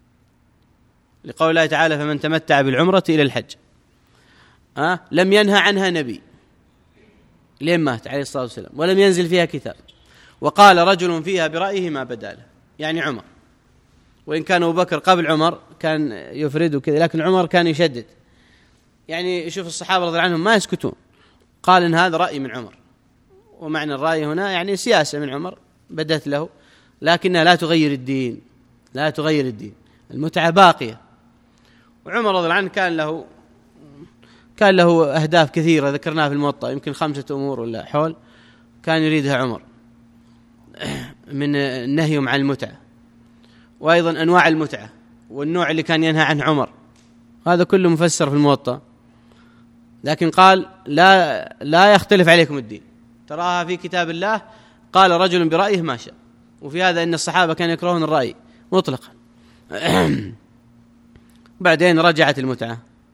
لقول الله تعالى: فمن تمتع بالعمرة إلى الحج. أه؟ لم ينهى عنها نبي لين مات عليه الصلاة والسلام، ولم ينزل فيها كتاب. وقال رجل فيها برأيه ما بدا له، يعني عمر، وإن كان أبو بكر قبل عمر كان يفرد وكذا، لكن عمر كان يشدد، يعني يشوف الصحابة رضي الله عنهم ما يسكتون. قال: إن هذا رأي من عمر، ومعنى الرأي هنا يعني سياسة من عمر بدت له، لكنها لا تغير الدين، لا تغير الدين، المتعة باقية. وعمر رضي الله عنه كان له كان له أهداف كثيرة ذكرناها في الموطأ، يمكن خمسة أمور ولا حول كان يريدها عمر، من النهي عن المتعة، وأيضا أنواع المتعة والنوع اللي كان ينهى عنه عمر، هذا كله مفسر في الموطأ. لكن قال: لا لا يختلف عليكم الدين، تراها في كتاب الله. قال رجل برأيه ما شاء. وفي هذا أن الصحابة كانوا يكرهون الرأي مطلقا. بعدين رجعت المتعة،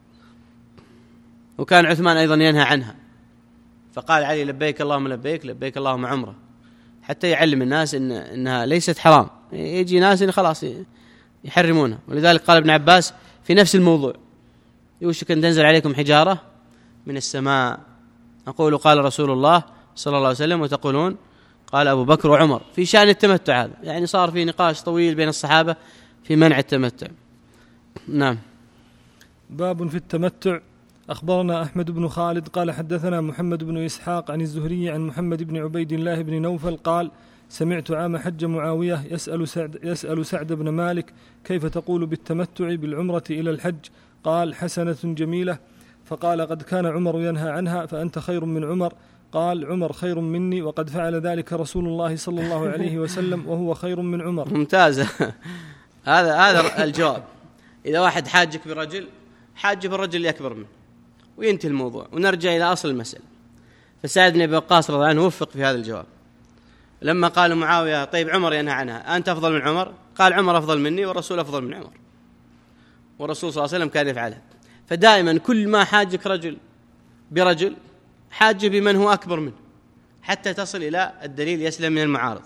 وكان عثمان أيضا ينهى عنها، فقال علي: لبيك اللهم لبيك، لبيك اللهم عمره، حتى يعلم الناس إن إنها ليست حرام. يجي ناس إن خلاص يحرمونها. ولذلك قال ابن عباس في نفس الموضوع: يوشك أن تنزل عليكم حجارة من السماء، أقول قال رسول الله صلى الله عليه وسلم، وتقولون قال أبو بكر وعمر، في شأن التمتع هذا. يعني صار في نقاش طويل بين الصحابة في منع التمتع. نعم. باب في التمتع. أخبرنا أحمد بن خالد قال حدثنا محمد بن إسحاق عن الزهري عن محمد بن عبيد الله بن نوفل قال: سمعت عام حج معاوية يسأل سعد, يسأل سعد بن مالك: كيف تقول بالتمتع بالعمرة إلى الحج؟ قال: حسنة جميلة. فقال: قد كان عمر ينهى عنها، فأنت خير من عمر، قال عمر خير مني وقد فعل ذلك رسول الله صلى الله عليه وسلم وهو خير من عمر. ممتازة. هذا هذا الجواب. إذا واحد حاجك برجل، حاج بالرجل اللي أكبر منه وينتهي الموضوع، ونرجع إلى أصل المسألة. فسعد بن أبي وقاص رضي الله عنه وفق في هذا الجواب. لما قال معاوية طيب عمر ينهى عنها، أنت أفضل من عمر؟ قال عمر أفضل مني والرسول أفضل من عمر، والرسول صلى الله عليه وسلم كان يفعلها. فدائما كل ما حاجك رجل برجل، حاج بمن هو أكبر منه حتى تصل إلى الدليل يسلم من المعارض.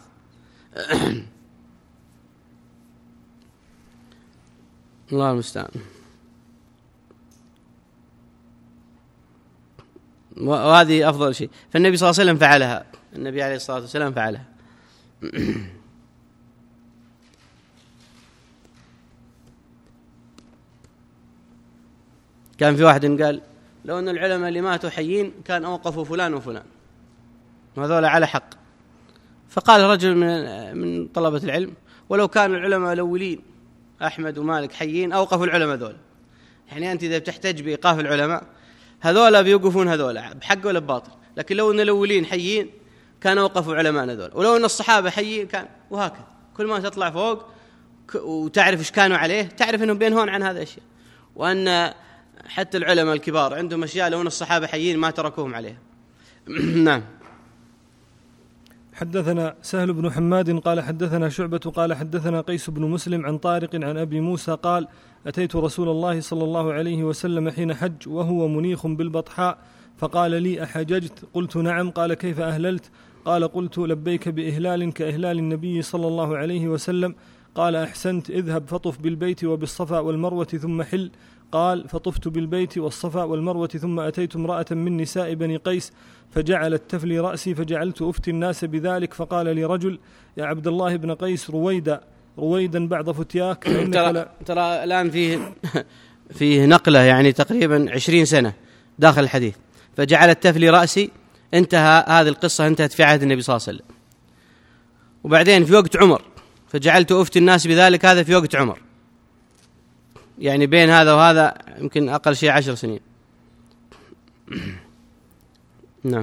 الله المستعان. وهذه أفضل شيء. فالنبي صلى الله عليه وسلم فعلها، النبي عليه الصلاة والسلام فعلها. كان في واحد قال لو أن العلماء اللي ماتوا حيين كان أوقفوا فلان وفلان وهذول على حق. فقال رجل من من طلبة العلم ولو كان العلماء الأولين أحمد ومالك حيين أوقفوا العلماء ذول. يعني أنت إذا بتحتاج بإيقاف العلماء هذول بيوقفون هذول بحق ولا بباطل، لكن لو أن الأولين حيين كان أوقفوا علماءنا ذول، ولو أن الصحابة حيين كان، وهكذا. كل ما تطلع فوق وتعرف إيش كانوا عليه تعرف أنهم بينهون عن هذا الشيء، وأن حتى العلماء الكبار عندهم أشياء لو أن الصحابة حيين ما تركوهم عليها. نعم. حدثنا سهل بن حماد قال حدثنا شعبة قال حدثنا قيس بن مسلم عن طارق عن أبي موسى قال أتيت رسول الله صلى الله عليه وسلم حين حج وهو منيخ بالبطحاء فقال لي أحججت؟ قلت نعم. قال كيف أهللت؟ قال قلت لبيك بإهلال كإهلال النبي صلى الله عليه وسلم. قال أحسنت، اذهب فطف بالبيت وبالصفا والمروة ثم حل. قال فطفت بالبيت والصفا والمروة ثم أتيت امرأة من نساء بني قيس فجعلت تفلي رأسي فجعلت أفتي الناس بذلك. فقال لي رجل يا عبد الله بن قيس رويدا رويدا بعد فتياك. ترى, ترى الآن فيه, فيه نقلة يعني تقريبا عشرين سنة داخل الحديث. فجعلت تفلي رأسي انتهى، هذه القصة انتهت في عهد النبي صلى الله عليه وسلم. وبعدين في وقت عمر فجعلت أفتي الناس بذلك، هذا في وقت عمر، يعني بين هذا وهذا يمكن أقل شيء عشر سنين. نعم.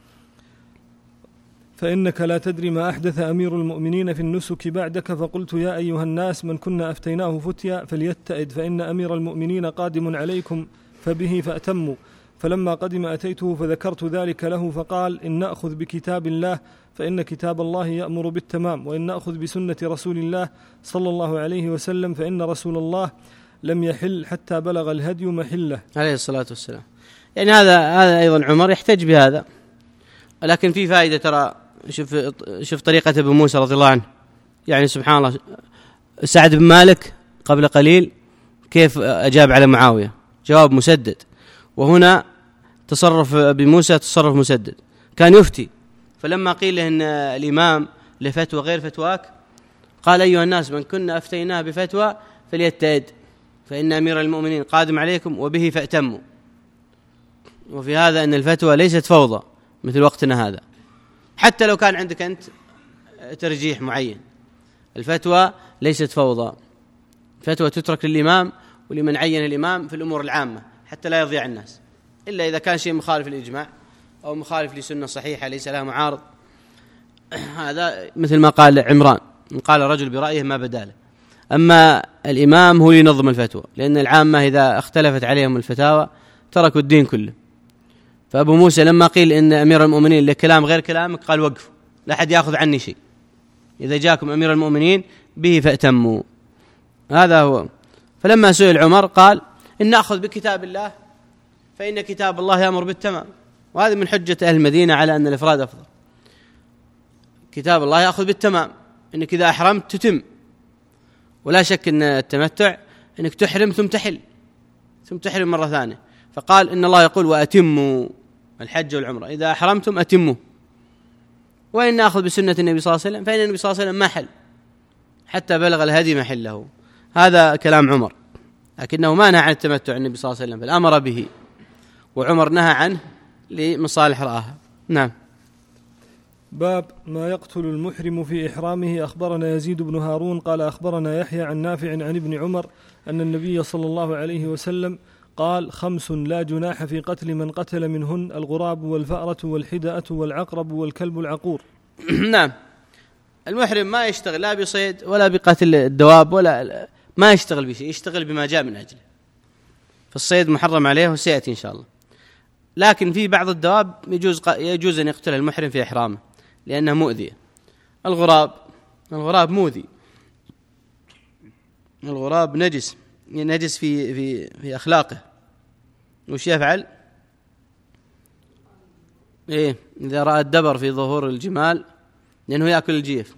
فإنك لا تدري ما أحدث أمير المؤمنين في النسك بعدك. فقلت يا أيها الناس من كنا أفتيناه فتيا فليتئد فإن أمير المؤمنين قادم عليكم فبه فأتموا. فلما قدم أتيته فذكرت ذلك له فقال إن نأخذ بكتاب الله فإن كتاب الله يأمر بالتمام، وإن نأخذ بسنة رسول الله صلى الله عليه وسلم فإن رسول الله لم يحل حتى بلغ الهدي محله عليه الصلاة والسلام. يعني هذا هذا أيضا عمر يحتج بهذا، لكن في فائدة. ترى شوف شوف طريقة أبو موسى رضي الله عنه، يعني سبحان الله. سعد بن مالك قبل قليل كيف أجاب على معاوية؟ جواب مسدد. وهنا تصرف أبي موسى تصرف مسدد. كان يفتي، فلما قيل له إن الإمام لفتوى غير فتواك قال أيها الناس من كنا أفتيناه بفتوى فليتئد فإن أمير المؤمنين قادم عليكم وبه فأتموا. وفي هذا أن الفتوى ليست فوضى مثل وقتنا هذا، حتى لو كان عندك أنت ترجيح معين. الفتوى ليست فوضى، الفتوى تترك للإمام ولمن عين الإمام في الأمور العامة حتى لا يضيع الناس، إلا إذا كان شيء مخالف للإجماع أو مخالف لسنة صحيحة ليس لها معارض. هذا مثل ما قال عمران، قال رجل برأيه ما بداله. أما الإمام هو ينظم الفتوى، لأن العامة إذا اختلفت عليهم الفتاوى تركوا الدين كله. فأبو موسى لما قيل إن أمير المؤمنين له كلام غير كلامك قال وقفوا، لا أحد يأخذ عني شيء، إذا جاءكم أمير المؤمنين به فأتموا. هذا هو. فلما سئل عمر قال إن نأخذ بكتاب الله فإن كتاب الله يأمر بالتمام. وهذا من حجة أهل المدينة على أن الإفراد أفضل. كتاب الله يأخذ بالتمام، إنك إذا أحرمت تتم، ولا شك أن التمتع إنك تحرم ثم تحل ثم تحرم مرة ثانية. فقال إن الله يقول وأتموا الحج والعمرة، إذا أحرمتم أتموا. وإن نأخذ بسنة النبي صلى الله عليه وسلم فإن النبي صلى الله عليه وسلم ما حل حتى بلغ الهدي محله. هذا كلام عمر، لكنه ما نهى عن التمتع النبي صلى الله عليه وسلم، بل أمر به، وعمر نهى عنه لمصالح رآها. نعم. باب ما يقتل المحرم في إحرامه. أخبرنا يزيد بن هارون قال أخبرنا يحيى عن نافع عن ابن عمر أن النبي صلى الله عليه وسلم قال: خمس لا جناح في قتل من قتل منهن: الغراب والفأرة والحدأة والعقرب والكلب العقور. نعم، المحرم ما يشتغل لا بصيد ولا بقتل الدواب ولا ما يشتغل بشيء، يشتغل بما جاء من أجله. فالصيد محرم عليه وسيأتي إن شاء الله. لكن في بعض الدواب يجوز يجوز أن يقتل المحرم في إحرامه لأنها مؤذية. الغراب الغراب مؤذي، الغراب نجس، نجس في في في أخلاقه. وش يفعل؟ إيه إذا رأى الدبر في ظهور الجمال لأنه يأكل الجيف.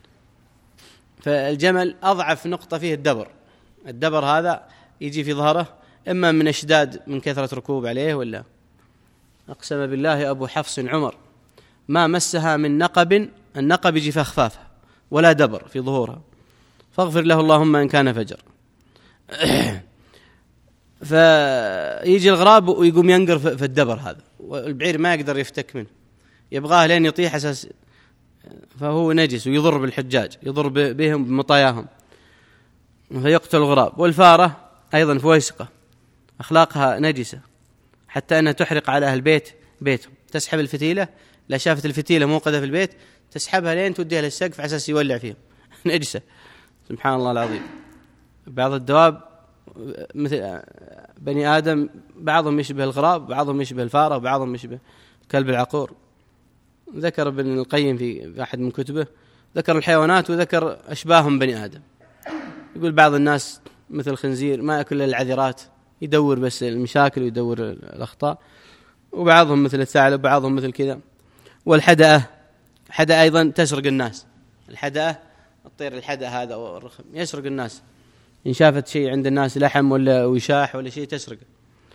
فالجمل أضعف نقطة فيه الدبر، الدبر هذا يجي في ظهره إما من اشداد من كثرة ركوب عليه، ولا أقسم بالله أبو حفص عمر ما مسها من نقب، النقب يجي في أخفافها، ولا دبر في ظهورها، فاغفر له اللهم إن كان فجر. فيجي الغراب ويقوم ينقر في الدبر هذا، والبعير ما يقدر يفتك منه، يبغاه لين يطيح أساس، فهو نجس ويضر بالحجاج، يضر بهم بمطاياهم، فيقتل الغراب. والفارة أيضا فويسقة، أخلاقها نجسة حتى أنها تحرق على أهل بيت بيتهم، تسحب الفتيلة، لا شافت الفتيلة موقدة في البيت تسحبها لين توديها للسقف على أساس يولع فيهم. نجسة سبحان الله العظيم. بعض الدواب مثل بني آدم بعضهم يشبه الغراب، بعضهم يشبه الفارة، بعضهم يشبه كلب العقور. ذكر ابن القيم في أحد من كتبه، ذكر الحيوانات وذكر أشباههم بني آدم. يقول بعض الناس مثل الخنزير ما يأكل العذرات، يدور بس المشاكل ويدور الأخطاء، وبعضهم مثل الثعلب وبعضهم مثل كذا. والحدأة، حدأة أيضا تسرق الناس، الحدأة الطير الحدأة هذا والرخم يسرق الناس، إن شافت شيء عند الناس لحم ولا وشاح ولا شيء تسرقه.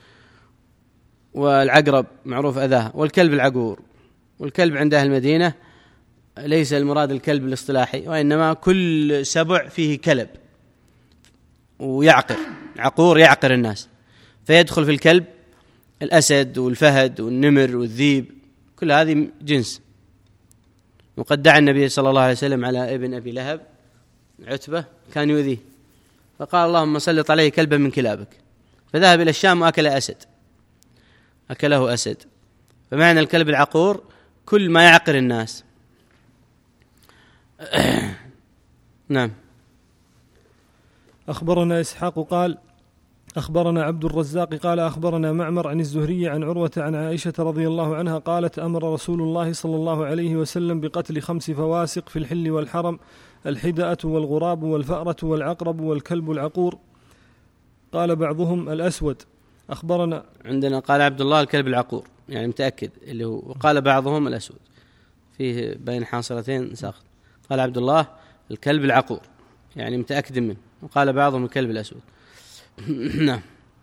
والعقرب معروف أذاها. والكلب العقور، والكلب عند أهل المدينة ليس المراد الكلب الاصطلاحي، وإنما كل سبع فيه كلب ويعقر، عقور يعقر الناس، فيدخل في الكلب الأسد والفهد والنمر والذيب، كل هذه جنس. وقد دعا النبي صلى الله عليه وسلم على ابن أبي لهب عتبة كان يؤذيه، فقال اللهم سلط عليه كلبا من كلابك، فذهب إلى الشام وأكل أسد، أكله أسد. فمعنى الكلب العقور كل ما يعقر الناس. نعم. أخبرنا إسحاق قال أخبرنا عبد الرزاق قال أخبرنا معمر عن الزهري عن عروة عن عائشة رضي الله عنها قالت أمر رسول الله صلى الله عليه وسلم بقتل خمس فواسق في الحل والحرم: الحدأة والغراب والفأرة والعقرب والكلب العقور. قال بعضهم الأسود. أخبرنا عندنا قال عبد الله الكلب العقور، يعني متأكد اللي هو، وقال بعضهم الأسود، فيه بين حاصرتين ساقط. قال عبد الله الكلب العقور يعني متأكد منه، وقال بعضهم الكلب الأسود. نعم.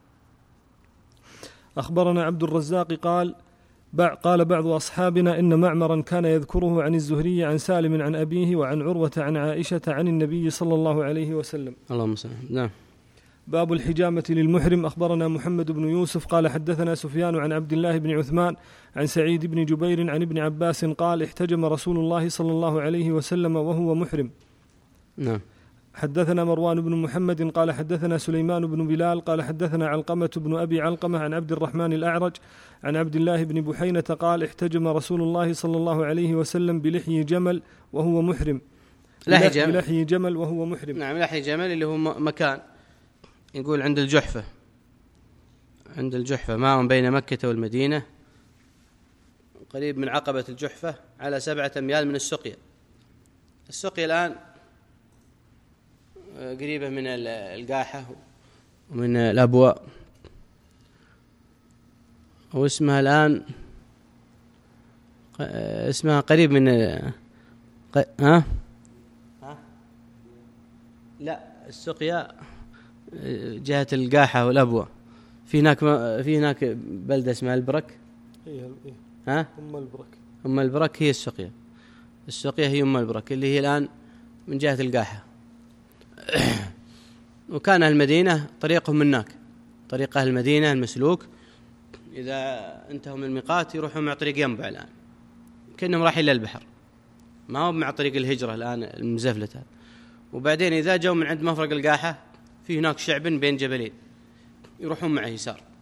أخبرنا عبد الرزاق قال قال بعض أصحابنا إن معمرا كان يذكره عن الزهري عن سالم عن أبيه وعن عروة عن عائشة عن النبي صلى الله عليه وسلم. اللهم صل. نعم. باب الحجامة للمحرم. أخبرنا محمد بن يوسف قال حدثنا سفيان عن عبد الله بن عثمان عن سعيد بن جبير عن ابن عباس قال احتجم رسول الله صلى الله عليه وسلم وهو محرم. نعم. حدثنا مروان بن محمد قال حدثنا سليمان بن بلال قال حدثنا علقمة بن أبي علقمة عن عبد الرحمن الأعرج عن عبد الله بن بحينة قال احتجم رسول الله صلى الله عليه وسلم بلحي جمل وهو محرم. لحي جمل. بلحي جمل وهو محرم. نعم. لحي جمل اللي هو مكان يقول عند الجحفة، عند الجحفة ماء بين مكة والمدينة قريب من عقبة الجحفة على سبعة أميال من السقيا. السقيا الآن قريبة من القاحة ومن الأبواء، واسمها الآن اسمها قريب من ها ها لا السقيا جهة القاحة والأبواء. في هناك في هناك بلدة اسمها البرك. ها أم البرك. أم البرك هي السقيا. السقيا هي أم البرك اللي هي الآن من جهة القاحة. وكان أهل المدينة طريقهم من هناك، طريق أهل المدينة المسلوك، إذا انتهوا من الميقات يروحوا مع طريق ينبع الآن، كأنهم رايحين للبحر، ما هو مع طريق الهجرة الآن المزفلتة. وبعدين إذا جو من عند مفرق القاحة في هناك شعب بين جبلين يروحون معه يسار،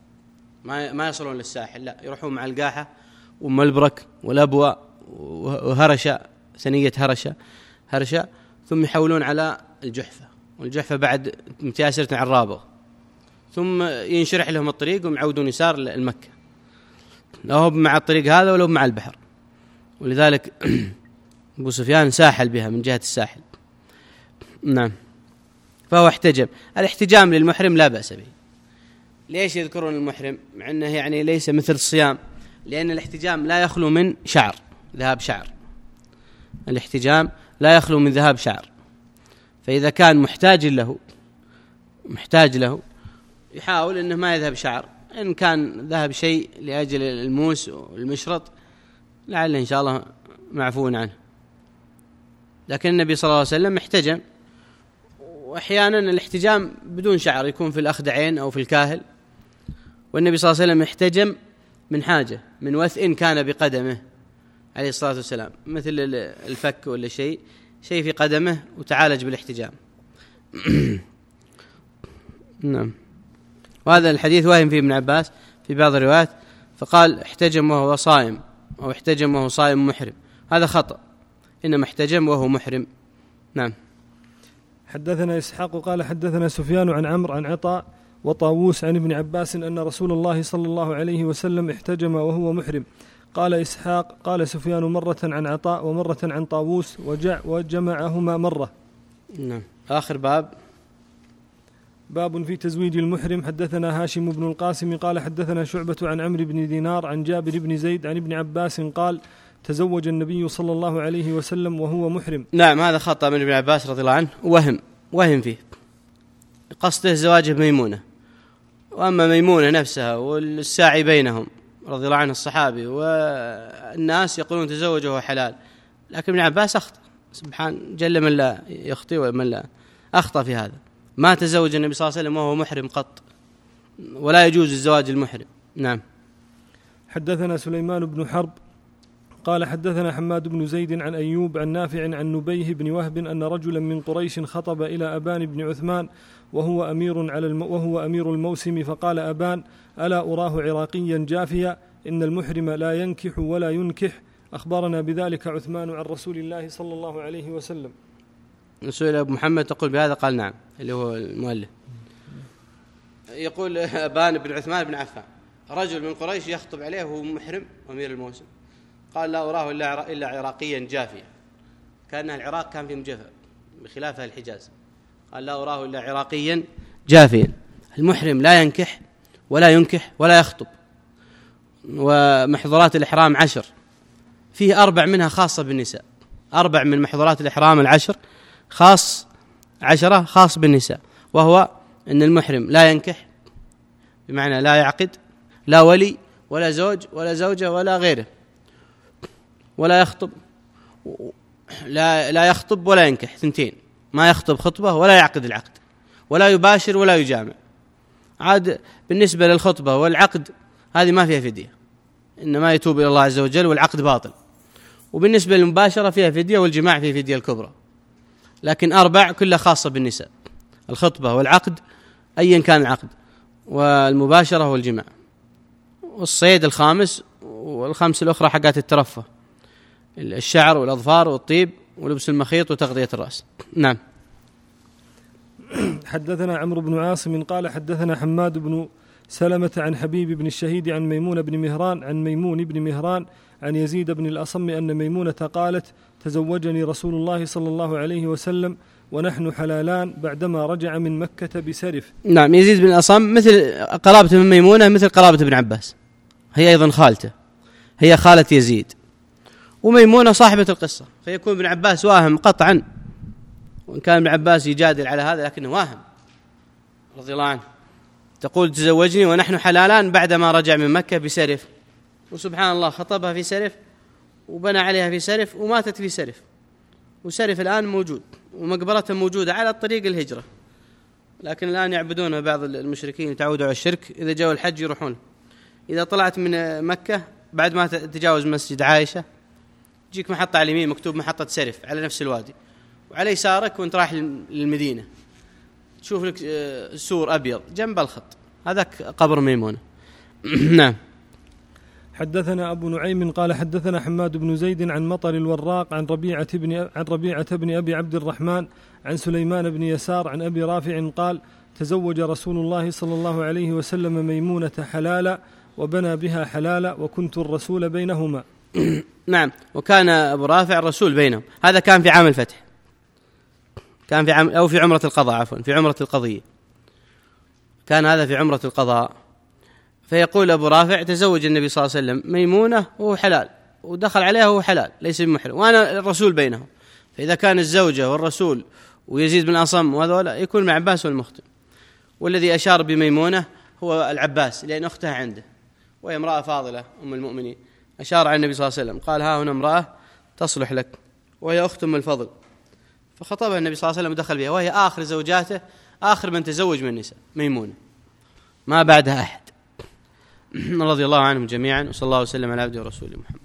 ما ما يصلون للساحل، لا يروحون مع القاحة وأم البرك والأبواء وهرشة، ثنية هرشة هرشة ثم يحولون على الجحفة، والجحفة بعد متياسرة على الرابغ، ثم ينشرح لهم الطريق ويعودون يسار المكة، لو مع الطريق هذا ولو مع البحر. ولذلك أبو سفيان ساحل بها من جهة الساحل. نعم. فهو احتجم. الاحتجام للمحرم لا بأس به. ليش يذكرون المحرم مع أنه يعني ليس مثل الصيام؟ لأن الاحتجام لا يخلو من شعر، ذهاب شعر. الاحتجام لا يخلو من ذهاب شعر، فإذا كان محتاج له محتاج له يحاول أنه ما يذهب شعر. إن كان ذهب شيء لأجل الموس والمشرط لعل إن شاء الله معفون عنه. لكن النبي صلى الله عليه وسلم احتجم، وأحيانا الاحتجام بدون شعر يكون في الأخدعين أو في الكاهل، والنبي صلى الله عليه وسلم احتجم من حاجة، من وثء كان بقدمه عليه الصلاة والسلام، مثل الفك ولا شيء شيء في قدمه وتعالج بالاحتجام. نعم. وهذا الحديث وهم فيه ابن عباس في بعض الروايات، فقال احتجم وهو صائم أو احتجم وهو صائم محرم، هذا خطأ، إنما احتجم وهو محرم. نعم. حدثنا إسحاق قال حدثنا سفيان عن عمرو عن عطاء وطاووس عن ابن عباس أن رسول الله صلى الله عليه وسلم احتجم وهو محرم. قال إسحاق قال سفيان مرة عن عطاء ومرة عن طاووس وجمعهما مرة. نعم. آخر باب باب في تزويج المحرم. حدثنا هاشم بن القاسم قال حدثنا شعبة عن عمرو بن دينار عن جابر بن زيد عن ابن عباس قال تزوج النبي صلى الله عليه وسلم وهو محرم. نعم. هذا خطأ من ابن عباس رضي الله عنه، وهم وهم فيه، قصده زواجه بميمونة، وأما ميمونة نفسها والساعي بينهم رضي الله عنه الصحابي والناس يقولون تزوجه وهو حلال، لكن ابن عباس أخطأ، سبحان جل من لا يخطئ ومن لا أخطأ في هذا. ما تزوج النبي صلى الله عليه وسلم وهو محرم قط، ولا يجوز الزواج المحرم. نعم. حدثنا سليمان بن حرب قال حدثنا حماد بن زيد عن أيوب عن نافع عن نبيه بن وهب أن رجلا من قريش خطب إلى أبان بن عثمان وهو أمير على الم وهو أمير الموسم، فقال أبان ألا أراه عراقيا جافيا إن المحرم لا ينكح ولا ينكح، أخبرنا بذلك عثمان عن رسول الله صلى الله عليه وسلم. سئل أبو محمد تقول بهذا؟ قال نعم، اللي هو المؤلف. يقول أبان بن عثمان بن عفان رجل من قريش يخطب عليه وهو محرم أمير الموسم، قال لا أراه إلا إلا عراقيا جافيا، كأن العراق كان في مجفى بخلافها الحجاز، قال لا أراه إلا عراقيا جافيا. المحرم لا ينكح ولا ينكح ولا يخطب، ومحظورات الإحرام عشر، فيه أربع منها خاصة بالنساء، أربع من محظورات الإحرام العشر خاص، عشرة خاص بالنساء، وهو أن المحرم لا ينكح بمعنى لا يعقد، لا ولي ولا زوج ولا زوجة ولا غيره، ولا يخطب، لا لا يخطب ولا ينكح، ثنتين، ما يخطب خطبة ولا يعقد العقد، ولا يباشر ولا يجامع. عاد بالنسبة للخطبة والعقد هذه ما فيها فدية، إنما يتوب إلى الله عز وجل والعقد باطل. وبالنسبة للمباشرة فيها فدية، والجماع فيه فدية الكبرى. لكن أربع كلها خاصة بالنساء، الخطبة والعقد أيا كان العقد، والمباشرة والجماع، والصيد الخامس، والخمس الأخرى حقات الترفه، الشعر والأظفار والطيب ولبس المخيط وتغطية الرأس. نعم. حدثنا عمرو بن عاصم قال حدثنا حماد بن سلمة عن حبيب بن الشهيد عن ميمون بن مهران عن ميمون بن مهران عن يزيد بن الأصم أن ميمونة قالت تزوجني رسول الله صلى الله عليه وسلم ونحن حلالان بعدما رجع من مكة بسرف. نعم. يزيد بن الأصم مثل قرابته من ميمونة، مثل قرابة ابن عباس، هي أيضا خالته، هي خالة يزيد، وميمونة صاحبة القصة، فيكون ابن عباس واهم قطعا، وإن كان ابن عباس يجادل على هذا لكنه واهم رضي الله عنه. تقول تزوجني ونحن حلالان بعدما رجع من مكة بسرف، وسبحان الله خطبها في سرف وبنى عليها في سرف وماتت في سرف، وسرف الآن موجود ومقبرته موجودة على الطريق الهجرة، لكن الآن يعبدونها بعض المشركين يتعودوا على الشرك، إذا جاءوا الحج يروحون. إذا طلعت من مكة بعد ما تتجاوز مسجد عائشة يجيك محطة على اليمين مكتوب محطة سرف على نفس الوادي، وعلى يسارك وانت رايح للمدينة تشوف لك سور أبيض جنب الخط، هذاك قبر ميمونة. نعم. حدثنا أبو نعيم قال حدثنا حماد بن زيد عن مطر الوراق عن ربيعة بن عن ربيعة بن أبي عبد الرحمن عن سليمان بن يسار عن أبي رافع قال تزوج رسول الله صلى الله عليه وسلم ميمونة حلالا وبنى بها حلالا وكنت الرسول بينهما. نعم. وكان أبو رافع الرسول بينهم. هذا كان في عام الفتح، كان في عام أو في عمرة القضاء، عفوا في عمرة القضية، كان هذا في عمرة القضاء. فيقول أبو رافع تزوج النبي صلى الله عليه وسلم ميمونة وهو حلال، ودخل عليها وهو حلال ليس بمحرم، وأنا الرسول بينهم. فإذا كان الزوجة والرسول ويزيد بن أصم وهذولا يكون مع عباس والمختم. والذي أشار بميمونة هو العباس لأن أختها عنده، وهي امرأة فاضلة أم المؤمنين. أشار على النبي صلى الله عليه وسلم قال ها هنا امرأة تصلح لك وهي أخت أم الفضل، فخطبها النبي صلى الله عليه وسلم ودخل بها، وهي آخر زوجاته، آخر من تزوج من النساء ميمونة، ما بعدها أحد. رضي الله عنهم جميعا، وصلى الله وسلم على عبده ورسوله محمد.